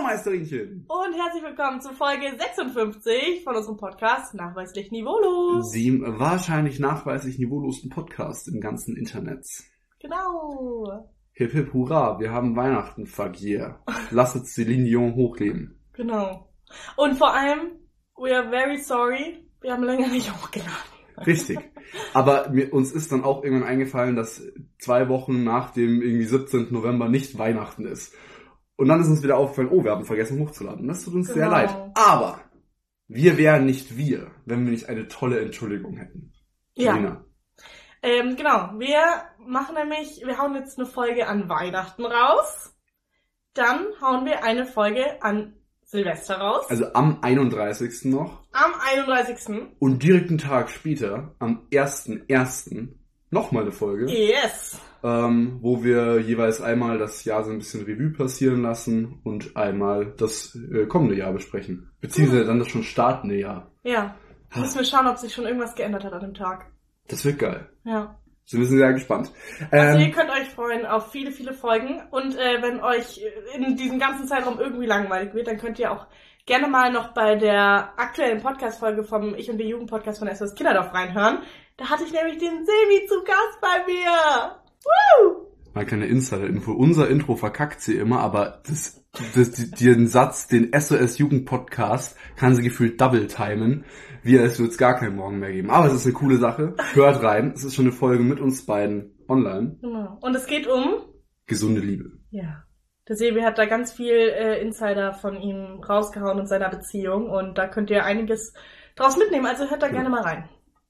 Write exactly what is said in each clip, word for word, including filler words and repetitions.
Meisterinchen! Und herzlich willkommen zu Folge sechsundfünfzig von unserem Podcast Nachweislich Niveaulos. Dem wahrscheinlich nachweislich niveaulosen Podcast im ganzen Internet. Genau. Hip hip hurra, wir haben Weihnachten, fuck yeah. Lasst Céline Dion hochleben. Genau. Und vor allem, we are very sorry, wir haben länger nicht hochgeladen. Richtig. Aber mir, uns ist dann auch irgendwann eingefallen, dass zwei Wochen nach dem irgendwie siebzehnten November nicht Weihnachten ist. Und dann ist uns wieder aufgefallen, oh, wir haben vergessen hochzuladen. Das tut uns Genau. sehr leid. Aber wir wären nicht wir, wenn wir nicht eine tolle Entschuldigung hätten. Ja. Gina. Ähm, genau. Wir machen nämlich, wir hauen jetzt eine Folge an Weihnachten raus. Dann hauen wir eine Folge an Silvester raus. Also am einunddreißigsten noch. Am einunddreißigsten Und direkt einen Tag später, am ersten ersten nochmal eine Folge. Yes. Ähm, wo wir jeweils einmal das Jahr so ein bisschen Revue passieren lassen und einmal das äh, kommende Jahr besprechen. Beziehungsweise dann das schon startende Jahr. Ja. Müssen wir schauen, ob sich schon irgendwas geändert hat an dem Tag. Das wird geil. Ja. So, wir sind sehr gespannt. Also Ähm, ihr könnt euch freuen auf viele, viele Folgen. Und äh, wenn euch in diesem ganzen Zeitraum irgendwie langweilig wird, dann könnt ihr auch gerne mal noch bei der aktuellen Podcast-Folge vom Ich und der Jugend-Podcast von S O S Kinderdorf reinhören. Da hatte ich nämlich den Sebi zu Gast bei mir. Woo! mal keine Insider-Info. Unser Intro verkackt sie immer, aber das, das, die, den Satz, den S O S Jugend-Podcast, kann sie gefühlt double-timen, wie als würde es gar keinen Morgen mehr geben. Aber es ist eine coole Sache. Hört rein. Es ist schon eine Folge mit uns beiden online. Genau. Und es geht um... Gesunde Liebe. Ja. Der Sebi hat da ganz viel äh, Insider von ihm rausgehauen in seiner Beziehung. Und da könnt ihr einiges draus mitnehmen. Also hört da Ja. gerne mal rein.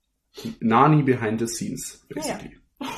Nani behind the scenes, basically. Ja.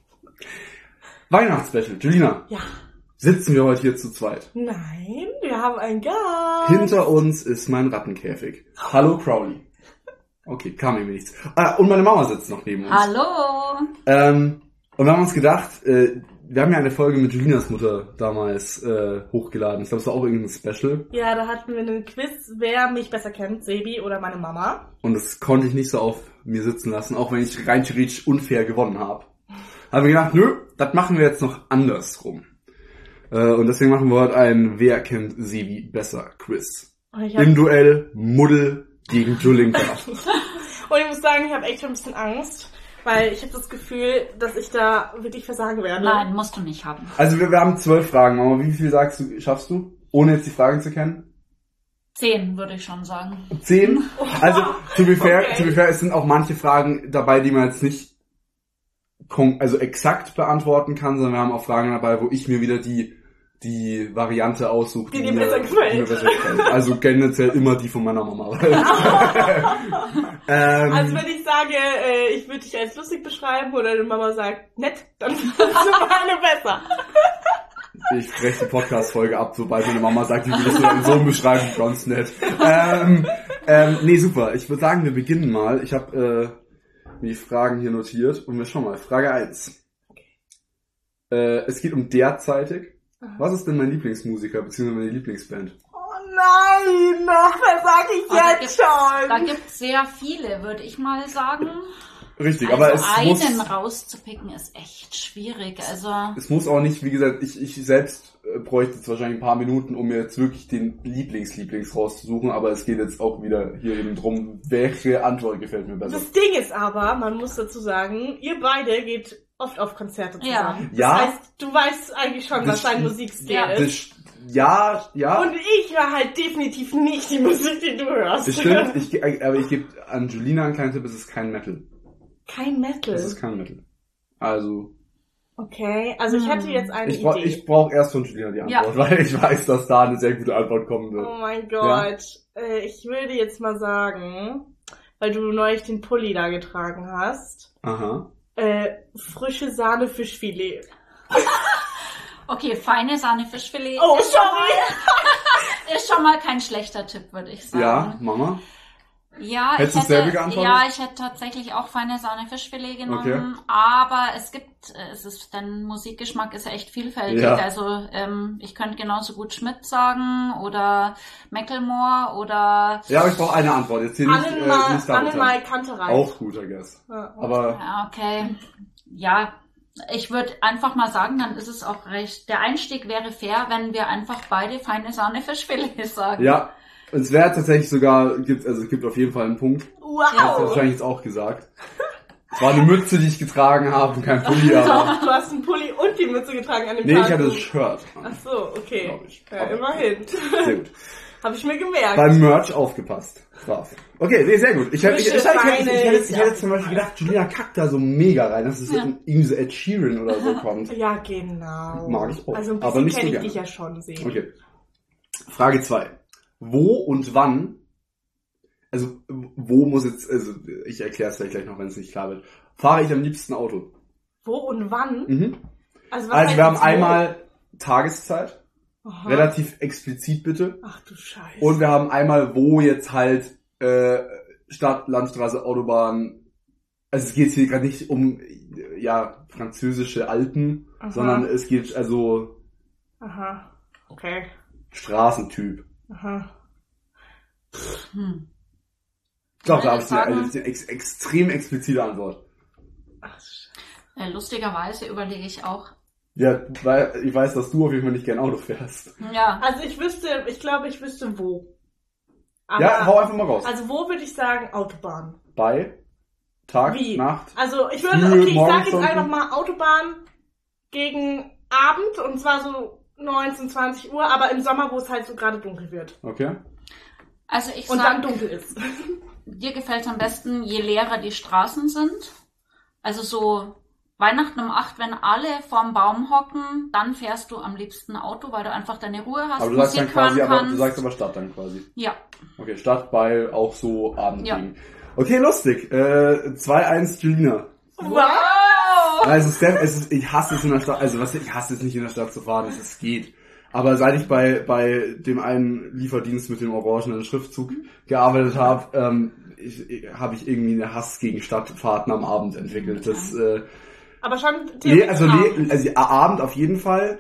Weihnachtsspecial. Julina, Ja. sitzen wir heute hier zu zweit. Nein, wir haben einen Gast. Hinter uns ist mein Rattenkäfig. Hallo Crowley. Okay, kam irgendwie nichts. Ah, und meine Mama sitzt noch neben uns. Hallo! Ähm, und wir haben uns gedacht, äh, wir haben ja eine Folge mit Julinas Mutter damals äh, hochgeladen. Ich glaube, es war auch irgendein Special. Ja, da hatten wir einen Quiz, wer mich besser kennt, Sebi oder meine Mama. Und das konnte ich nicht so auf mir sitzen lassen, auch wenn ich rein theoretisch unfair gewonnen habe. Haben wir gedacht, nö, das machen wir jetzt noch andersrum. Äh, und deswegen machen wir heute ein Wer kennt Sebi besser Quiz. Und ich, hab, Im Duell Muddel gegen Julinka. und ich muss sagen, ich habe echt schon ein bisschen Angst, weil ich habe das Gefühl, dass ich da wirklich versagen werde. Nein, musst du nicht haben. Also wir, wir haben zwölf Fragen, Mama. Wie viel sagst du, schaffst du? Ohne jetzt die Fragen zu kennen? Zehn, würde ich schon sagen. Zehn? Also, to be fair, Okay. to be fair, es sind auch manche Fragen dabei, die man jetzt nicht kon- also exakt beantworten kann, sondern wir haben auch Fragen dabei, wo ich mir wieder die die Variante aussuche, Die dir mir- besser gefällt. die mir besser gefällt. Also tendenziell immer die von meiner Mama. ähm, Also wenn ich sage, äh, ich würde dich als lustig beschreiben oder deine Mama sagt, nett, dann findest du meine besser. ich breche die Podcast-Folge ab, sobald meine Mama sagt, wie würdest du deinen Sohn beschreiben, ganz nett. Ähm, ähm, nee, super. Ich würde sagen, wir beginnen mal. Ich habe äh, mir die Fragen hier notiert und wir schauen mal. Frage eins. Äh, es geht um derzeitig. Was ist denn mein Lieblingsmusiker bzw. meine Lieblingsband? Oh nein, das sag ich Oh, da jetzt gibt's- schon. Da gibt's sehr viele, würde ich mal sagen. Richtig, Also aber es einen muss, rauszupicken ist echt schwierig. Also es muss auch nicht, wie gesagt, ich, ich selbst äh, bräuchte jetzt wahrscheinlich ein paar Minuten, um mir jetzt wirklich den Lieblings-Lieblings rauszusuchen, aber es geht jetzt auch wieder hier eben drum, welche Antwort gefällt mir besser. Das Ding ist aber, man muss dazu sagen, ihr beide geht oft auf Konzerte zusammen. Das Ja. heißt, du weißt eigentlich schon, Das was dein stimmt. Musikstil Ja. ist. Das, ja, ja. Und ich höre halt definitiv nicht die Musik, die du hörst. Das stimmt, ich, ge- aber ich gebe an Julina einen kleinen Tipp, es ist kein Metal. Kein Metal. Es ist kein Metal. Also, Okay, also ich hätte jetzt eine ich, bra- Idee. ich brauche erst von Julina die Antwort, Ja. weil ich weiß, dass da eine sehr gute Antwort kommen wird. Oh mein Gott. Äh, ich würde jetzt mal sagen, weil du neulich den Pulli da getragen hast, Aha. äh, frische Sahne Fischfilet. okay, feine Sahne Fischfilet Oh, ist, schon sorry. mal, ist schon mal kein schlechter Tipp, würde ich sagen. Ja, Mama? Ja, Hättest ich du dasselbe hätte, geantwortet? ja, ich hätte tatsächlich auch feine Sahne Fischfilet genommen, Okay. aber es gibt, äh, es ist, dein Musikgeschmack ist ja echt vielfältig, Ja. also ähm, ich könnte genauso gut Schmidt sagen oder Macklemore oder Ja, aber ich brauche eine Antwort. Jetzt hier nicht, äh, Annenmal, nicht Double Annenmal Time. Kantereit. Auch guter Guess. Ja. Aber ja, okay, ja, Ich würde einfach mal sagen, dann ist es auch recht. Der Einstieg wäre fair, wenn wir einfach beide feine Sahne Fischfilet sagen. Ja, es wäre tatsächlich sogar, gibt, also es gibt auf jeden Fall einen Punkt. Wow! Das hast du wahrscheinlich jetzt auch gesagt. Es war eine Mütze, die ich getragen habe und kein Pulli, aber... Du hast einen Pulli und die Mütze getragen an dem Nee, Tag. ich hatte das Shirt. Ach so, okay. Glaub ich. Ja, Aber- immerhin. Sehr gut. Habe ich mir gemerkt. Beim Merch aufgepasst. Brav. Okay, nee, sehr gut. Ich hätte ich, ich, ich, ich, ich, hätte- ich, hätte jetzt- ich hätte jetzt zum Beispiel gedacht, Julina kackt da so mega rein, dass es Ja. irgendwie so Ed Sheeran oder so kommt. Ja, genau. Mag ich auch, Also ein aber bisschen nicht so kenne ich gerne. dich ja schon sehen. Okay. Frage zwei. Wo und wann, also wo muss jetzt, also ich erkläre es vielleicht gleich noch, wenn es nicht klar wird, fahre ich am liebsten Auto? Wo und wann? Mhm. Also, was Also heißt wir haben jetzt wo? einmal Tageszeit, Aha. relativ explizit bitte. Ach du Scheiße. Und wir haben einmal, wo jetzt halt äh, Stadt, Landstraße, Autobahn. Also es geht hier gerade nicht um äh, ja französische Alpen, Aha. sondern es geht also Aha. Okay. Straßentyp. Aha. Hm. Doch, da Meine habe ich eine, Fragen- eine, eine ex, extrem explizite Antwort. Ach, Scheiße. Äh, lustigerweise überlege ich auch. Ja, weil ich weiß, dass du auf jeden Fall nicht gern Auto fährst. Ja, Also ich wüsste, ich glaube, ich wüsste wo. Aber, Ja, hau einfach mal raus. also wo würde ich sagen Autobahn? Bei Tag, Wie? Nacht. Also ich würde, Früh, okay, ich sage jetzt Morgenstunden. einfach mal Autobahn gegen Abend und zwar so neunzehn, zwanzig Uhr, aber im Sommer, wo es halt so gerade dunkel wird. Okay. also ich Und dann sag, dunkel ist. dir gefällt es am besten, je leerer die Straßen sind. Also so Weihnachten um acht, wenn alle vorm Baum hocken, dann fährst du am liebsten Auto, weil du einfach deine Ruhe hast, Aber du sagst dann Musik quasi, hören aber kannst. du sagst aber Stadt dann quasi. Ja, Okay, Stadt bei auch so Abend. Ja. Okay, lustig. Äh, zwei eins Julina. Wow! Also Steph, es ist, ich hasse es in der Stadt, also was ich hasse es nicht in der Stadt zu fahren, es ist, geht. Aber seit ich bei bei dem einen Lieferdienst mit dem orangenen Schriftzug gearbeitet habe, ähm, ich, ich, habe ich irgendwie eine Hass gegen Stadtfahrten am Abend entwickelt. Das äh, Aber schon nee, also, Abend. nee, also Abend auf jeden Fall.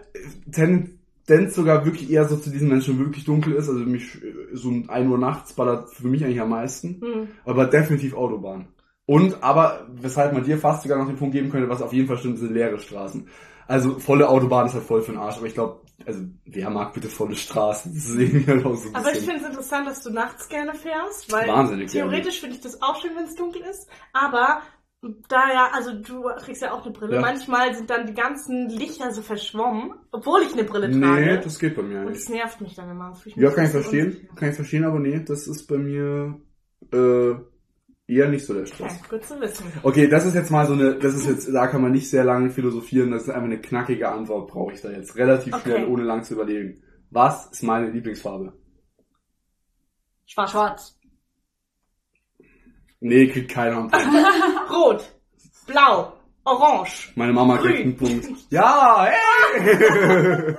Tendenz sogar wirklich eher so zu diesen, wenn es schon wirklich dunkel ist. Also mich so um ein Uhr nachts ballert für mich eigentlich am meisten. Hm. Aber definitiv Autobahn. Und, aber, weshalb man dir fast sogar noch den Punkt geben könnte, was auf jeden Fall stimmt, sind leere Straßen. Also, volle Autobahn ist halt voll für den Arsch, aber ich glaube, also, wer mag bitte volle Straßen? Das ist irgendwie halt auch so ein Aber ich bisschen... finde es interessant, dass du nachts gerne fährst, weil Wahnsinnig gerne. theoretisch finde ich das auch schön, wenn es dunkel ist, aber da ja, also du trägst ja auch eine Brille, Ja. manchmal sind dann die ganzen Lichter so verschwommen, obwohl ich eine Brille Nee, trage. das geht bei mir Und nicht. das nervt mich dann immer. Das fühlt mich Ja, kann ich so verstehen. unsicher. Kann ich verstehen, aber nee, das ist bei mir, äh, eher nicht so der Stress. Okay, gut zu wissen. Okay, das ist jetzt mal so eine, das ist jetzt, da kann man nicht sehr lange philosophieren, das ist einfach eine knackige Antwort, brauche ich da jetzt. Relativ Okay. schnell, ohne lang zu überlegen. Was ist meine Lieblingsfarbe? Schwarz. schwarz. Nee, kriegt keiner einen Punkt. Rot. Blau. Orange. Meine Mama Grün. kriegt einen Punkt. Ja, hey!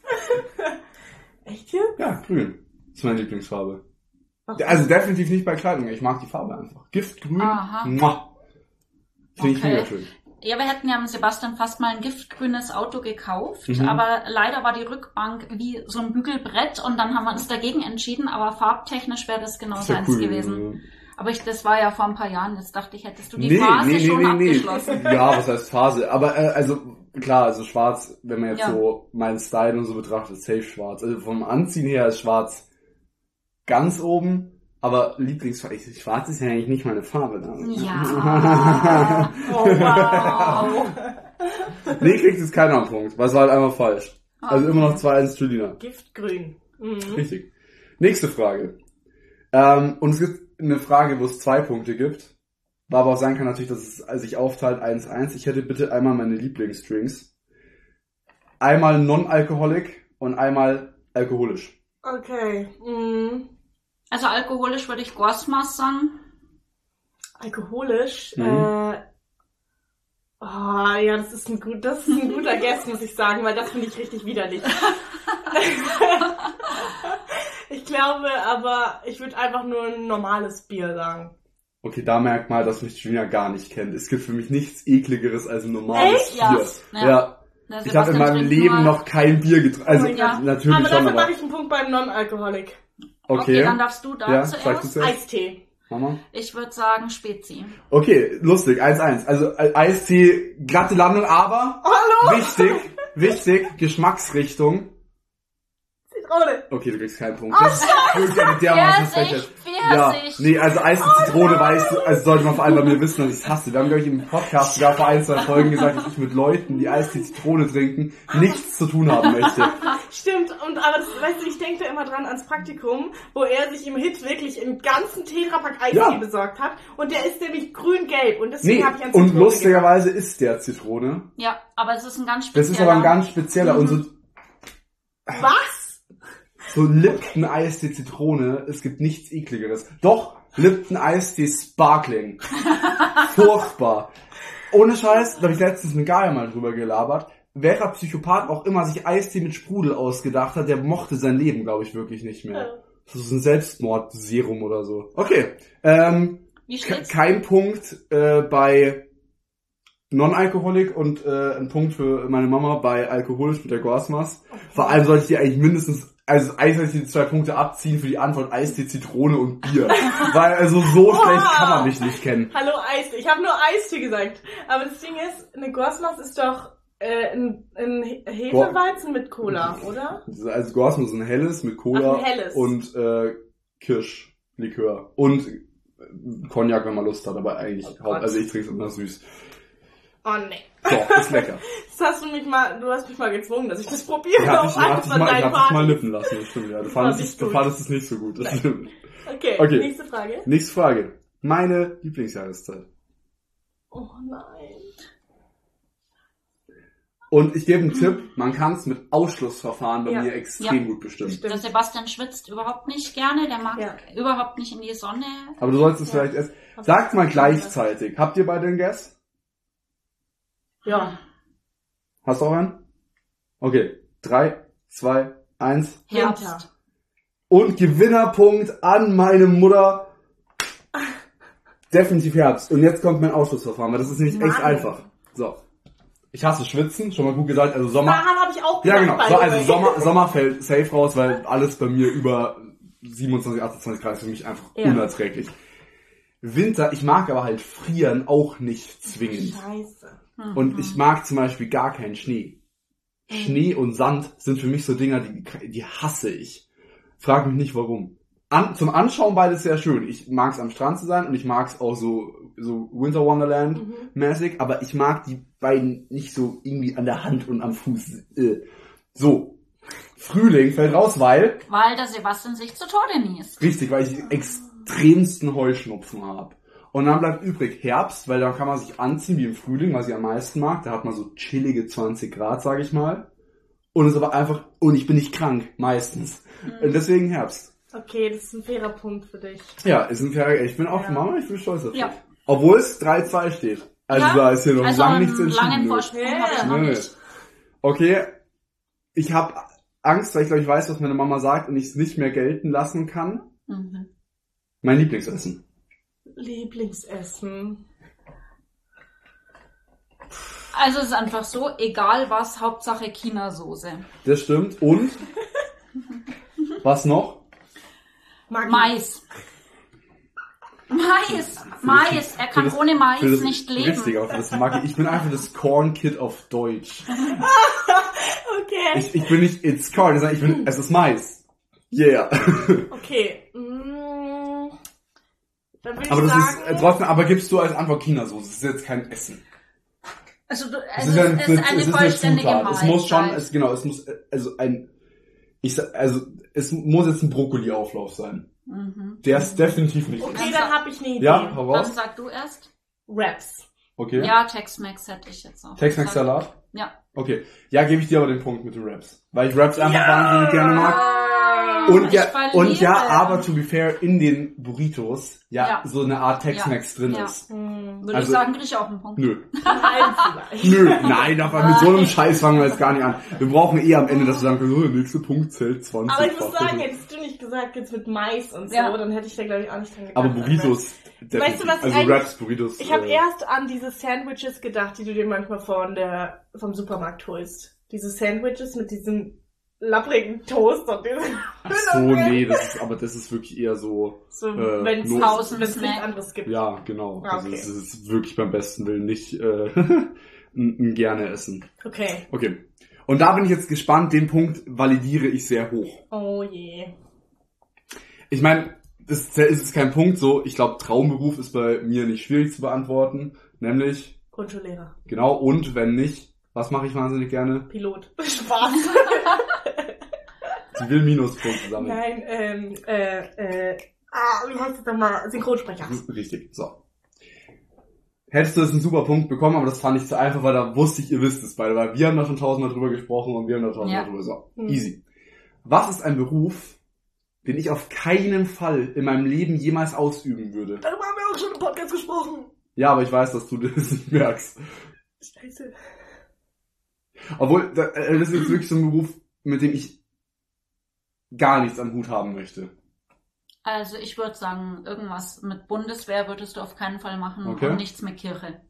Echt jetzt? Ja, grün. Ist meine Lieblingsfarbe. Warum? Also definitiv nicht bei Kleidung, ich mag die Farbe einfach. Giftgrün. Aha. Muah. Finde ich Okay. mega schön. Ja, wir hätten ja mit Sebastian fast mal ein giftgrünes Auto gekauft, Mhm. aber leider war die Rückbank wie so ein Bügelbrett und dann haben wir uns dagegen entschieden, aber farbtechnisch wäre das genau Ist ja seins cool gewesen. Aber ich, das war ja vor ein paar Jahren, jetzt dachte ich, hättest du die Nee, Phase nee, nee, schon nee, nee. abgeschlossen. Ja, was heißt Phase? Aber äh, also klar, also schwarz, wenn man jetzt Ja. so meinen Style und so betrachtet, safe schwarz. Also vom Anziehen her ist schwarz ganz oben, aber Lieblingsfarbe, ich- schwarz ist ja eigentlich nicht meine Farbe. Ne? Ja. Oh, wow. Nee, kriegt jetzt keiner einen Punkt, weil es war halt einfach falsch. Also immer noch zwei eins Julina. Giftgrün. Mhm. Richtig. Nächste Frage. Ähm, und es gibt eine Frage, wo es zwei Punkte gibt. War aber auch sein kann natürlich, dass es sich aufteilt eins eins. Ich hätte bitte einmal meine Lieblingsdrinks. Einmal non-alcoholic und einmal alkoholisch. Okay. Mhm. Also alkoholisch würde ich Gorsmas sagen. Alkoholisch. Mhm. Äh, oh, ja, das ist ein gut, das ist ein guter Guess, muss ich sagen, weil das finde ich richtig widerlich. Ich glaube, aber ich würde einfach nur ein normales Bier sagen. Okay, da merkt mal, dass mich Julina gar nicht kennt. Es gibt für mich nichts ekligeres als ein normales Echt? Bier. Ja. Ja. Der Ich habe in Sebastian meinem trinkt Leben nur- noch kein Bier getrunken. Also Oh mein Gott. natürlich aber schon, dafür aber mache ich einen Punkt beim Non-Alkoholik. Okay, okay. dann darfst du da Ja, sag du zuerst. zuerst. Eistee. Mama? Ich würde sagen Spezi. Okay, lustig, eins eins. Also äh, Eistee, glatte Landung, aber Hallo? wichtig, wichtig, Geschmacksrichtung. Zitrone. Okay, du kriegst keinen Punkt. Oh, Das ist wirklich eine dermaßen Pfirsich, Frechheit. Pfirsich. Ja, nee, also Eis mit Oh Zitrone nein. weißt du, also sollte man vor allem bei mir wissen, dass ich es hasse. Wir haben, glaube ich, im Podcast sogar vor ein, zwei Folgen gesagt, dass ich mit Leuten, die Eistee Zitrone trinken, nichts zu tun haben möchte. Stimmt, und aber das, weißt du, ich denke da immer dran ans Praktikum, wo er sich im Hit wirklich einen ganzen Tetrapack Eistee Ja. besorgt hat. Und der ist nämlich grün-gelb. Und deswegen Nee, habe ich an und Zitrone lustigerweise ist der Zitrone. Ja, aber es ist ein ganz spezieller. Das ist aber ein ganz spezieller und so, gedacht. Was? so Lipton Eistee Zitrone, es gibt nichts ekligeres. Doch, Lipton Eistee Sparkling. Furchtbar. Ohne Scheiß, da habe ich letztens mit Gaia mal drüber gelabert. Welcher Psychopath auch immer sich Eistee mit Sprudel ausgedacht hat, der mochte sein Leben, glaube ich, wirklich nicht mehr. Das ist ein Selbstmordserum oder so. Okay, ähm, Wie ke- steht's? kein Punkt äh, bei Non-Alkoholik und äh, ein Punkt für meine Mama bei alkoholisch mit der Gorsmas. Vor allem sollte ich dir eigentlich mindestens, also eigentlich sollte ich die zwei Punkte abziehen für die Antwort Eistee, Zitrone und Bier. Weil also so schlecht kann man mich nicht kennen. Hallo Eistee. Ich habe nur Eistee gesagt. Aber das Ding ist, eine Gorsmas ist doch äh, ein, ein Hefeweizen mit Cola, oder? Also Gorsmas ist ein helles mit Cola Ach, ein helles. und äh, Kirschlikör. Und äh, Cognac, wenn man Lust hat, aber eigentlich, Oh haupt, Gott. also ich trinke es immer süß. Oh nee. Doch, ist lecker. Das hast du mich mal, du hast mich mal gezwungen, dass ich das probiere. Ich hab auf dich, hab eins dich von mal, ich deinen hab dich mal Partys. nippen lassen, das stimmt, ja. Du Das war fandest, nicht es, du gut. fandest es nicht so gut, das Nein. stimmt. Okay, Okay. nächste Frage. Nächste Frage. Meine Lieblingsjahreszeit. Oh nein. Und ich gebe einen Tipp, man kann es mit Ausschlussverfahren bei Ja. mir extrem Ja. gut bestimmen. Stimmt. Der Sebastian schwitzt überhaupt nicht gerne, der mag Ja. überhaupt nicht in die Sonne. Aber du sollst es Ja. vielleicht erst... Sagt mal gleichzeitig. Habt ihr beide einen Guess? Ja. Hast du auch einen? Okay. Drei, zwei, eins. Herbst. Winter. Und Gewinnerpunkt an meine Mutter. Definitiv Herbst. Und jetzt kommt mein Ausschlussverfahren, weil das ist nämlich echt Mann. einfach. So. Ich hasse Schwitzen, schon mal gut gesagt, also Sommer. Daran habe ich auch Ja, gedacht. genau. by So, the also way. Sommer, Sommer fällt safe raus, weil alles bei mir über siebenundzwanzig, achtundzwanzig Grad ist für mich einfach Ja. unerträglich. Winter, ich mag aber halt frieren auch nicht zwingend. Scheiße. Und ich mag zum Beispiel gar keinen Schnee. Schnee und Sand sind für mich so Dinger, die, die hasse ich. Frag mich nicht warum. An, zum Anschauen beides sehr schön. Ich mag es am Strand zu sein und ich mag es auch so, so Winter Wonderland mäßig, aber ich mag die beiden nicht so irgendwie an der Hand und am Fuß. Äh. So. Frühling fällt raus, weil, Weil der Sebastian sich zu Tode niest. richtig, weil ich die extremsten Heuschnupfen habe. Und dann bleibt übrig Herbst, weil da kann man sich anziehen wie im Frühling, was ich am meisten mag. Da hat man so chillige zwanzig Grad, sage ich mal. Und es ist aber einfach, und ich bin nicht krank, meistens. Und deswegen Herbst. Okay, das ist ein fairer Punkt für dich. Ja, ist ein fairer, ich bin auch Ja. Mama, ich bin stolz auf dich. Ja. Obwohl es drei zwei steht. Also Ja, da ist hier noch also lang einen nichts entschieden. langen wird. Vorsprung Ja. habe ich noch Nee. nicht. Okay, ich habe Angst, weil ich glaube, ich weiß, was meine Mama sagt und ich es nicht mehr gelten lassen kann. Mhm. Mein Lieblingsessen. Lieblingsessen. Also es ist einfach so, egal was, Hauptsache China-Soße. Das stimmt. Und? Was noch? Maggi. Mais. Mais, Mais. Er kann Für das- ohne Mais für das- nicht leben. Richtig, auch das mag ich. Ich bin einfach das Corn Kid auf Deutsch. Okay. Ich, ich bin nicht It's Corn, sondern ich bin, es ist Mais. Yeah. Okay. Mm, dann würde ich Aber das sagen, ist äh, trotzdem, aber gibst du als Antwort China-Soße. Das ist jetzt kein Essen. Also du, Es also ist, es ein, ist es eine ist vollständige Zutat. Es muss schon, Mahlzeit. es, genau, es muss, äh, also ein, ich sag, also, es muss jetzt ein Brokkoli-Auflauf sein. Mhm. Der ist definitiv nicht. okay, dann habe ich eine Idee. Ja, hau Dann raus. sag du erst. Wraps. Okay. Ja, Tex-Mex hätte ich jetzt auch. Tex-Mex-Salat? Ja. Okay. Ja, gebe ich dir aber den Punkt mit den Raps. Weil ich Raps einfach wahnsinnig gerne mag. Und Ich ja, verliere. und ja, aber to be fair, in den Burritos ja, Ja. so eine Art Tex-Mex drin Ja. ist. Hm, Würde Also- ich sagen, kriege ich auch einen Punkt. Nö. nein, vielleicht. Nö, nein, aber mit so einem Scheiß fangen wir jetzt gar nicht an. Wir brauchen eh am Ende, dass wir sagen können, oh, der nächste Punkt zählt zwanzig. Aber ich muss sagen, hättest du nicht gesagt, jetzt mit Mais und so, Ja. dann hätte ich da glaube ich auch nicht dran gedacht. aber Burritos, definitiv. Weißt du, was ich also eigentlich- Raps, Burritos. Ich habe äh, erst an diese Sandwiches gedacht, die du dir manchmal von der, vom Supermarkt holst. Diese Sandwiches mit diesem lapprigen Toast und diesen... Ach so, nee, das ist, aber das ist wirklich eher so... So, äh, wenn es los- Tausend nichts Snack. anderes gibt. Ja, genau. Ah, Also okay. es ist wirklich beim besten Willen nicht äh, ein, ein gerne essen. Okay. Okay. Und da bin ich jetzt gespannt, den Punkt validiere ich sehr hoch. Oh je. Ich meine, es ist es kein Punkt so, ich glaube, Traumberuf ist bei mir nicht schwierig zu beantworten, nämlich, Grundschullehrer. genau, und wenn nicht, was mache ich wahnsinnig gerne? Pilot. Spaß. Sie will Minuspunkte sammeln. Nein, ähm, äh, äh, ah, wie heißt das nochmal? Synchronsprecher. Richtig, so. Hättest du jetzt einen super Punkt bekommen, aber das fand ich zu einfach, weil da wusste ich, ihr wisst es beide, weil wir haben da schon tausendmal drüber gesprochen und wir haben da tausendmal Ja. drüber. So, Hm. easy. Was ist ein Beruf, den ich auf keinen Fall in meinem Leben jemals ausüben würde? Darüber haben wir auch schon im Podcast gesprochen. Ja, aber ich weiß, dass du das nicht merkst. Scheiße. Obwohl, da- äh, das ist jetzt wirklich so ein Beruf, mit dem ich gar nichts am Hut haben möchte. Also ich würde sagen, irgendwas mit Bundeswehr würdest du auf keinen Fall machen Okay. und nichts mit Kirche.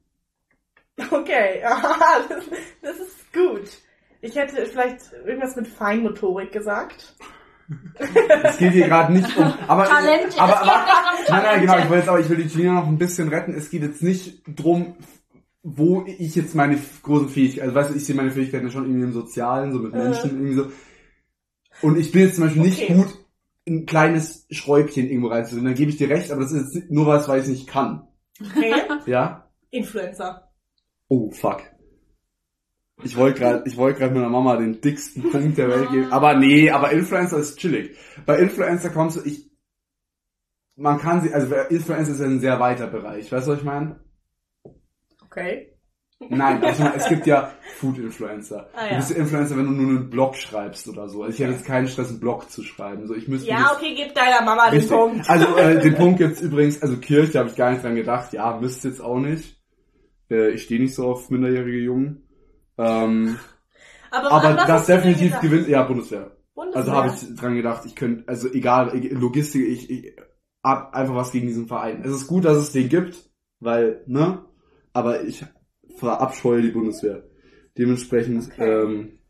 Okay, aha, das, das ist gut. Ich hätte vielleicht irgendwas mit Feinmotorik gesagt. Es geht hier gerade nicht um... Aber, Talent, aber, es geht aber, nicht um nein, nein, genau, Talente. ich will jetzt aber, ich will die Gina noch ein bisschen retten. Es geht jetzt nicht drum, wo ich jetzt meine f- großen Fähigkeiten, also weißt du, ich sehe meine Fähigkeiten ja schon irgendwie im Sozialen, so mit Äh. Menschen, irgendwie so. Und ich bin jetzt zum Beispiel nicht Okay. gut, ein kleines Schräubchen irgendwo reinzudrehen. Dann gebe ich dir recht, aber das ist jetzt nur was, weil ich es nicht kann. Okay. Ja? Influencer. Oh, fuck. Ich wollte gerade, ich wollte gerade meiner Mama den dicksten Punkt der Welt geben. Aber nee, aber Influencer ist chillig. Bei Influencer kommst du, ich, man kann sie, also Influencer ist ja ein sehr weiter Bereich. Weißt du, was ich meine? Okay. Nein, also es gibt ja Food-Influencer. Ah, ja. Du bist Influencer, wenn du nur einen Blog schreibst oder so. Also ich habe jetzt keinen Stress, einen Blog zu schreiben. So, ich müsste Ja, okay, gib deiner Mama den Richtig. Punkt. Also äh, den Punkt gibt's übrigens, also Kirche habe ich gar nicht dran gedacht. Ja, müsste jetzt auch nicht. Äh, ich stehe nicht so auf minderjährige Jungen. Ähm, Aber, aber an was das hast du denn definitiv gedacht? gewinnt, ja, Bundeswehr. Bundeswehr. Also habe ich dran gedacht, ich könnte, also egal, ich- Logistik, ich, ich hab einfach was gegen diesen Verein. Es ist gut, dass es den gibt, weil, ne, aber ich verabscheue die Bundeswehr. Dementsprechend, Okay. ähm,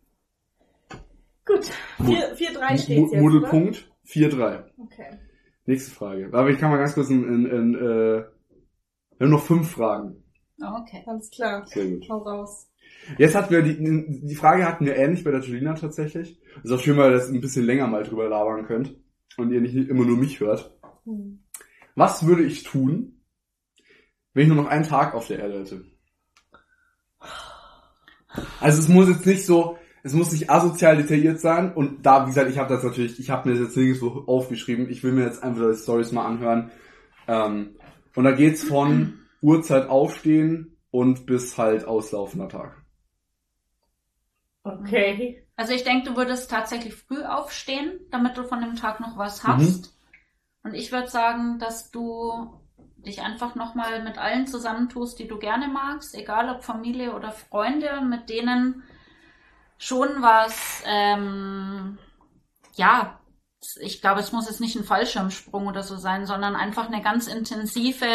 Gut, vier drei steht's Mu- jetzt, Modelpunkt vier drei. oder? Okay. Nächste Frage. Aber ich kann mal ganz kurz in, in, in äh, wir haben noch fünf Fragen. Okay. Alles klar. Sehr gut. Hau raus. Jetzt hatten wir die, die Frage hatten wir ähnlich bei der Julina tatsächlich. Ist auch schön, weil ihr das ein bisschen länger mal drüber labern könnt und ihr nicht immer nur mich hört. Hm. Was würde ich tun, wenn ich nur noch einen Tag auf der Erde hätte? Also es muss jetzt nicht so, es muss nicht asozial detailliert sein und da, wie gesagt, ich habe das natürlich, ich habe mir das jetzt nirgendwo aufgeschrieben, ich will mir jetzt einfach die Storys mal anhören. Ähm, und da geht's von Uhrzeit aufstehen und bis halt auslaufender Tag. Okay. Also ich denke, du würdest tatsächlich früh aufstehen, damit du von dem Tag noch was hast. Und ich würde sagen, dass du dich einfach nochmal mit allen zusammentust, die du gerne magst, egal ob Familie oder Freunde, mit denen schon was, ähm, ja, ich glaube, es muss jetzt nicht ein Fallschirmsprung oder so sein, sondern einfach eine ganz intensive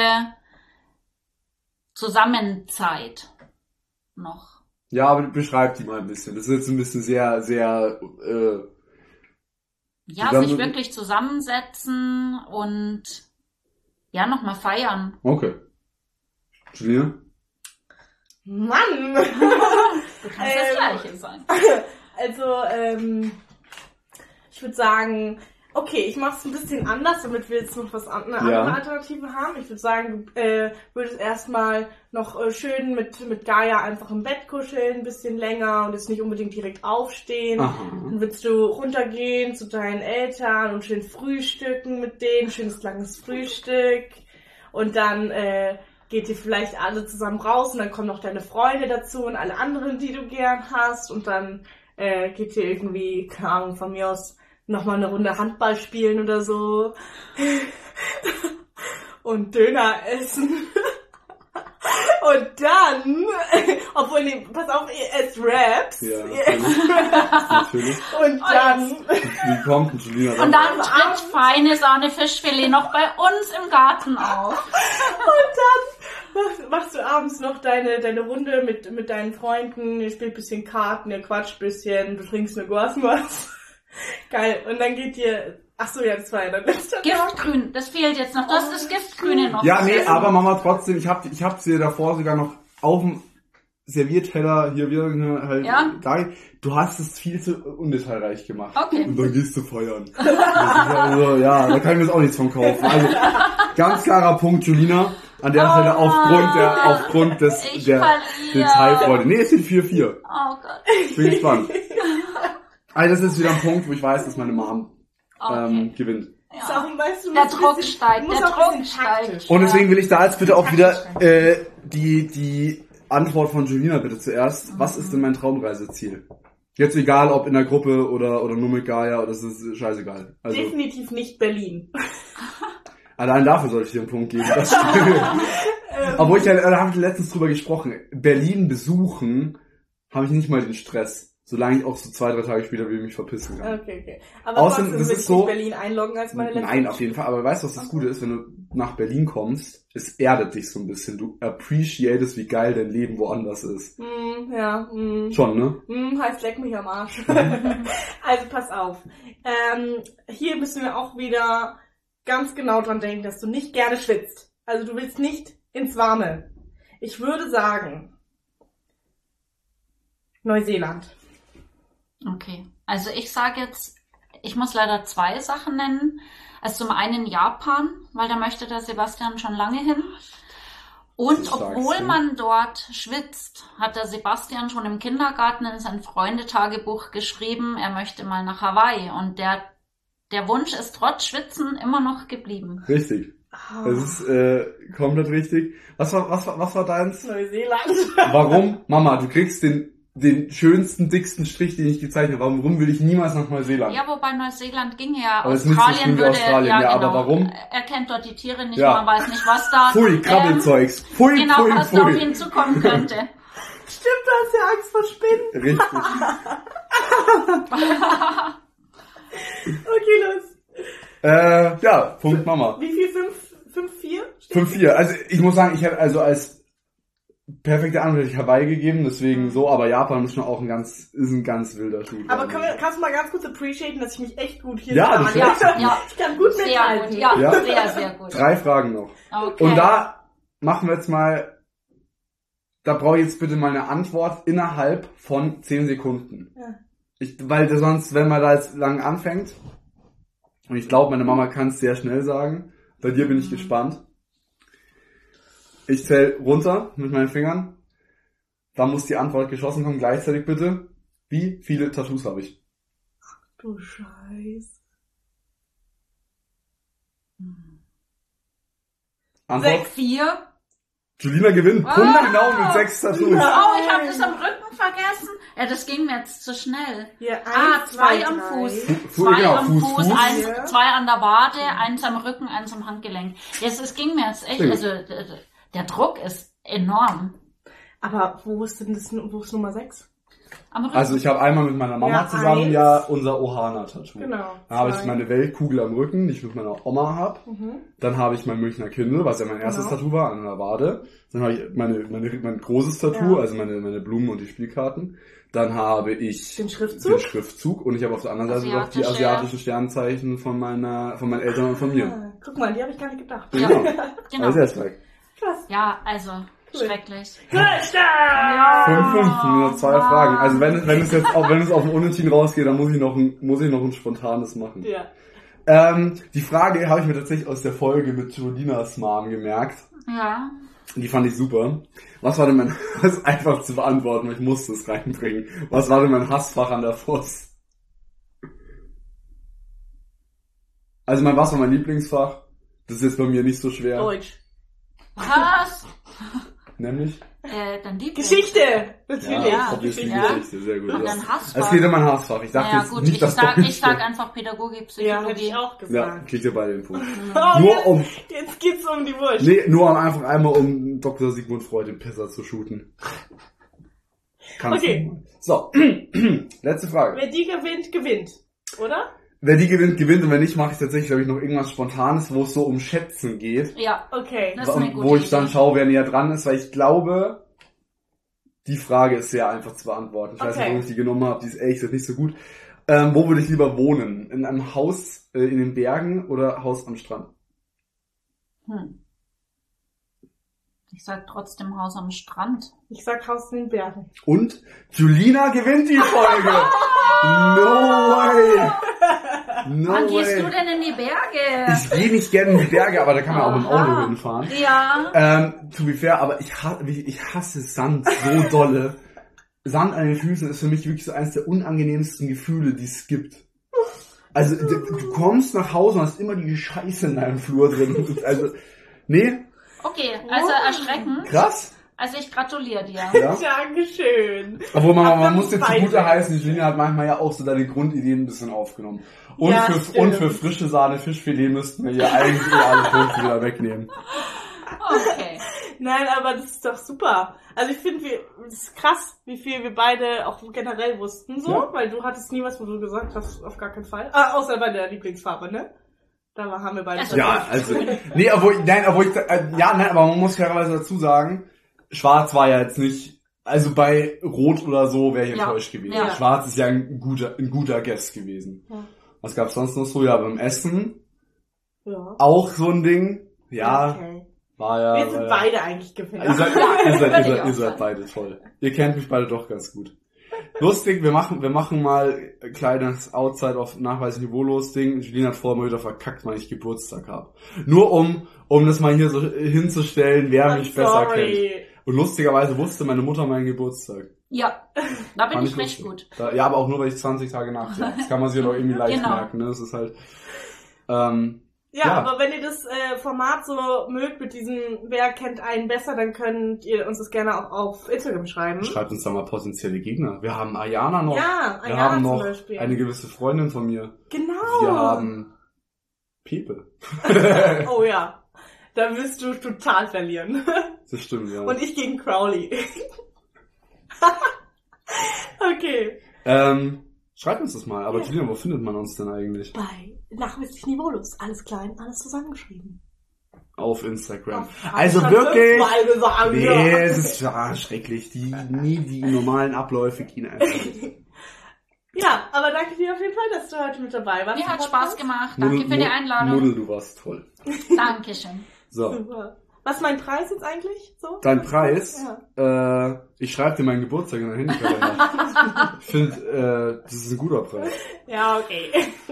Zusammenzeit noch. Ja, aber beschreib die mal ein bisschen. Das ist jetzt ein bisschen sehr, sehr, äh, Ja, Zusammen- sich wirklich zusammensetzen und ja, nochmal feiern. okay. Julia? Mann! Du kannst das Ähm. Gleiche sein. Also, ähm, ich würde sagen, okay, ich mache es ein bisschen anders, damit wir jetzt noch was an, eine andere Ja. Alternative haben. Ich würde sagen, du äh, würdest erstmal noch äh, schön mit, mit Gaia einfach im Bett kuscheln, ein bisschen länger und jetzt nicht unbedingt direkt aufstehen. Aha. Dann würdest du runtergehen zu deinen Eltern und schön frühstücken mit denen, schönes langes Frühstück. Und dann äh, geht ihr vielleicht alle zusammen raus und dann kommen noch deine Freunde dazu und alle anderen, die du gern hast. Und dann äh, geht ihr irgendwie, keine Ahnung, von mir aus nochmal eine Runde Handball spielen oder so. Und Döner essen. Und dann, obwohl, nee, pass auf, ihr esst Raps. Ja, Ihr esst natürlich. natürlich. Und dann, Wie kommt denn Julina Und dann? dann tritt feine Sahne Fischfilet noch bei uns im Garten auf. und dann machst, machst du abends noch deine, deine Runde mit, mit deinen Freunden. Ihr spielt ein bisschen Karten, ihr quatscht ein bisschen, du trinkst eine Guasmas. Geil. Und dann geht ihr... Ach so, ja, das war ja dein letzter Tag. Giftgrün, das fehlt jetzt noch. Du hast das Giftgrüne noch. Ja, nee, aber Mama, trotzdem, ich hab, ich hab sie davor sogar noch auf dem Servierteller hier wieder halt Ja? da. Du hast es viel zu undetailreich gemacht. Okay. Und dann gehst du feiern. Das ist also, ja, da kann ich mir jetzt auch nichts von kaufen. Also, ganz klarer Punkt, Julina. An der Oh Stelle aufgrund der, Mann. aufgrund des, Ich der verliere. Detailfreude. Nee, es sind vier vier. Oh Gott. Ich bin gespannt. Also, das ist wieder ein Punkt, wo ich weiß, dass meine Mom Okay. ähm, gewinnt. Ist auch, weißt du, Der musst ein Druck bisschen- steigt, du musst der auch ein Druck bisschen taktisch. steigt. Und deswegen will ich da jetzt bitte auch wieder äh, die, die Antwort von Julina bitte zuerst. Was ist denn mein Traumreiseziel? Jetzt egal, ob in der Gruppe oder, oder nur mit Gaia, oder das ist scheißegal. Also, Definitiv nicht Berlin. allein dafür sollte ich dir einen Punkt geben. Das Obwohl ich ja, da habe ich letztens drüber gesprochen. Berlin besuchen, habe ich nicht mal den Stress. Solange ich auch so zwei, drei Tage später wieder mich verpissen kann. Okay, okay. Aber Außerdem, trotzdem das würde ist ich so- nicht Berlin einloggen als meine letzte. Nein, auf jeden Fall. Aber weißt du, was das Gute ist, wenn du nach Berlin kommst? Es erdet dich so ein bisschen. Du appreciatest, wie geil dein Leben woanders ist. Mm, ja, mm. Schon, ne? Hm, heißt leck mich am Arsch. Also pass auf. Ähm, hier müssen wir auch wieder ganz genau dran denken, dass du nicht gerne schwitzt. Also du willst nicht ins Warme. Ich würde sagen Neuseeland. Okay. Also ich sage jetzt, ich muss leider zwei Sachen nennen. Also zum einen Japan, weil da möchte der Sebastian schon lange hin. Und Das sagst obwohl du. man dort schwitzt, hat der Sebastian schon im Kindergarten in sein Freundetagebuch geschrieben, er möchte mal nach Hawaii. Und der, der Wunsch ist trotz Schwitzen immer noch geblieben. Richtig. Das ist äh, komplett richtig. Was war, was war, was war deins? Neuseeland. Warum? Mama, du kriegst den, den schönsten, dicksten Strich, den ich gezeichnet habe. Warum will ich niemals nach Neuseeland? Ja, wobei Neuseeland ging ja. Aber es ist nicht so schlimm Australien wie würde, Australien, ja, ja, genau. aber warum? Er kennt dort die Tiere nicht, Ja. man weiß nicht, was da. Pfui, Krabbelzeugs. Pfui, Genau, pfui, was da auf pfui. ihn zukommen könnte. Stimmt, du hast ja Angst vor Spinnen. Richtig. Okay, los. Äh, ja, Punkt Mama. Wie viel? Fünf, fünf, vier? fünf vier. Also ich muss sagen, ich hätte also als perfekte Antwort hätte ich Hawaii gegeben, deswegen so, aber Japan ist schon auch ein ganz, ist ein ganz wilder Schuh. Aber können wir, kannst du mal ganz kurz appreciaten, dass ich mich echt gut hier Ja, da das Ja, Ja. ja, Ich kann gut sehr mithalten. gut. Ja, Ja. sehr, sehr gut. Drei Fragen noch. Okay. Und da machen wir jetzt mal, da brauche ich jetzt bitte mal eine Antwort innerhalb von zehn Sekunden. Ja. Ich, weil das sonst, wenn man da jetzt lang anfängt, und ich glaube, meine Mama kann es sehr schnell sagen, bei dir bin ich gespannt. Ich zähle runter mit meinen Fingern, dann muss die Antwort geschossen kommen, gleichzeitig bitte. Wie viele Tattoos habe ich? Du Scheiße. Antwort? Sechs. Vier. Julina gewinnt, Ah. Punkt genau mit sechs Tattoos. Oh, ich habe das am Rücken vergessen. Ja, das ging mir jetzt zu schnell. Hier, Ah, eins, zwei zwei, am drei. Fuß. Fu- Zwei genau, am Fuß, Fuß, Fuß. eins, Ja. zwei an der Wade, eins am Rücken, eins am Handgelenk. Yes, es ging mir jetzt echt, Sehr gut. also der, der Druck ist enorm. Aber wo ist denn das, wo ist Nummer sechs? Am Rücken. Also ich habe einmal mit meiner Mama Ja, zusammen eins. ja unser Ohana-Tattoo. Genau. Dann habe ich zwei. meine Weltkugel am Rücken, die ich mit meiner Oma hab. Mhm. Dann habe ich mein Münchner Kindle, was ja mein erstes Genau. Tattoo war, an der Wade. Dann habe ich meine, meine, mein großes Tattoo, Ja. also meine, meine Blumen und die Spielkarten. Dann habe ich Den den Schriftzug? Schriftzug und ich habe auf der anderen Seite noch die Asiatische. asiatischen Sternzeichen von meiner, von meinen Eltern und von mir. Ah, guck mal, die habe ich gar nicht gedacht. Ja, Genau. genau. Also erst weg. Krass. Ja, also Cool. schrecklich. Gut, stark! fünf fünf, nur zwei Mann. Fragen. Also wenn, wenn es jetzt auch, wenn es auf den Unentschieden rausgeht, dann muss ich noch ein, muss ich noch ein spontanes machen. Ja. Ähm, die Frage habe ich mir tatsächlich aus der Folge mit Julinas Mom gemerkt. Ja. Die fand ich super. Was war denn mein, das ist einfach zu beantworten, weil ich musste es reinbringen. Was war denn mein Hassfach an der Voss? Also mein, was war mein Lieblingsfach? Das ist jetzt bei mir nicht so schwer. Deutsch. Was? Nämlich? Äh, dann die Geschichte! Natürlich. Ja, obviously ja. Geschichte, sehr gut. Und Ja. dann Hassfach. Es geht um mein Hassfach. Ich dachte Ja jetzt gut, nicht, ich dass sag, Deutsch ich sag steht. einfach Pädagogik, Ja, Psychologie. hätte ich auch Ja, gesagt. kriegt ihr beide den Punkt. Oh, Nur jetzt, um, jetzt geht's um die Wurst. nee, nur um einfach einmal um Doktor Sigmund Freud den Pisser zu shooten. Kannst Okay. du mal. So, letzte Frage. Wer die gewinnt, gewinnt. Oder? Wer die gewinnt, gewinnt und wenn nicht, mache ich tatsächlich, glaube ich, noch irgendwas Spontanes, wo es so um Schätzen geht. Ja, Okay. das ist eine Und gute wo ich dann Idee. schaue, wer näher dran ist, weil ich glaube, die Frage ist sehr einfach zu beantworten. Ich weiß nicht, Okay. warum ich die genommen habe, die ist ehrlich gesagt nicht so gut. Ähm, wo würde ich lieber wohnen? In einem Haus äh, in den Bergen oder Haus am Strand? Hm. Ich sag trotzdem Haus am Strand. Ich sag Haus in den Bergen. Und Julina gewinnt die Folge. No way. No Wann way. gehst du denn in die Berge? Ich gehe nicht gerne in die Berge, aber da kann man auch mit dem Auto Aha. hinfahren. Ja. Ähm, to be fair, aber ich, ha- ich hasse Sand so dolle. Sand an den Füßen ist für mich wirklich so eines der unangenehmsten Gefühle, die es gibt. Also, d- du kommst nach Hause und hast immer die Scheiße in deinem Flur drin. Also, nee, Okay, also erschreckend. krass. Also ich gratuliere dir. Ja. Dankeschön. Obwohl man, Aber man muss jetzt beide. zugute heißen, Julina hat manchmal ja auch so deine Grundideen ein bisschen aufgenommen. Und, Ja, für, stimmt. und für frische Sahne Fischfilet müssten wir hier eigentlich eh alle Punkte wieder wegnehmen. Okay. Nein, aber das ist doch super. Also ich finde, wir, das ist krass, wie viel wir beide auch generell wussten, so, Ja. weil du hattest nie was, wo du gesagt hast, auf gar keinen Fall. Ah, außer bei der Lieblingsfarbe, ne? Da war- haben wir beide. Also- Ja, also, nee, obwohl, nein, obwohl ich, äh, ja, nein, aber man muss fairerweise dazu sagen, Schwarz war ja jetzt nicht, also bei Rot oder so wäre ich Ja. enttäuscht gewesen. Ja. Schwarz ist ja ein guter, ein guter Guess gewesen. Ja. Was gab's sonst noch so? Ja, beim Essen, Ja. auch so ein Ding, ja, Okay. war ja. Wir war sind ja. beide eigentlich Gewinner. Ihr seid, ihr seid, ihr Würde ich seid, auch ihr seid sagen. beide toll. Ihr kennt mich beide doch ganz gut. Lustig, wir machen, wir machen mal ein kleines Outside of nachweisniveaulos Ding. Julina hat vorher mal wieder verkackt, weil ich Geburtstag habe. Nur um, um das mal hier so hinzustellen, wer I'm mich besser kennt. sorry. Und lustigerweise wusste meine Mutter meinen Geburtstag. Ja, da bin Fand ich recht lustig. gut. Da, ja, aber auch nur, weil ich zwanzig Tage nachher. Das kann man sich ja doch irgendwie leicht Genau. merken, ne? Das ist halt, ähm, Ja, Ja. aber wenn ihr das äh, Format so mögt mit diesem, wer kennt einen besser, dann könnt ihr uns das gerne auch auf Instagram schreiben. schreibt uns da mal potenzielle Gegner. Wir haben Ayana noch. Ja, wir Ayana haben zum noch Beispiel. eine gewisse Freundin von mir. Genau. Wir haben Pepe. Oh ja. Da wirst du total verlieren. Das stimmt, ja. Und ich gegen Crowley. Okay. Ähm, schreibt uns das mal. Aber Julian, wo findet man uns denn eigentlich? Bei Nachweislich Niveaulos. Alles klein, alles zusammengeschrieben. Auf Instagram. Auf- Also Schon wirklich. fünfmal gesagt, Nee, ja. es ist ja schrecklich. Die, nie die normalen Abläufe gehen einfach nicht. Ja, aber danke dir auf jeden Fall, dass du heute mit dabei warst. Mir hat im Spaß Podcast. gemacht. Danke für die Einladung. Muddel, du warst toll. Dankeschön. So, Super. Was ist mein Preis jetzt eigentlich? So? dein Preis. Äh, ich schreibe dir meinen Geburtstag in dein Handykalender. Ich finde, äh, das ist ein guter Preis. Ja, okay.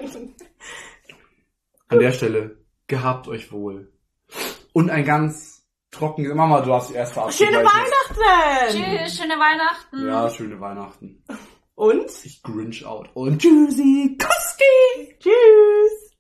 An der Stelle, gehabt euch wohl. Und ein ganz trockenes... Mama, du darfst dich erst verabschieden. Schöne weil ich Weihnachten! Tschüss, schöne Weihnachten. jetzt- Ja, schöne Weihnachten. Und? Ich grinch out. Und tschüssi, Koski! Tschüss!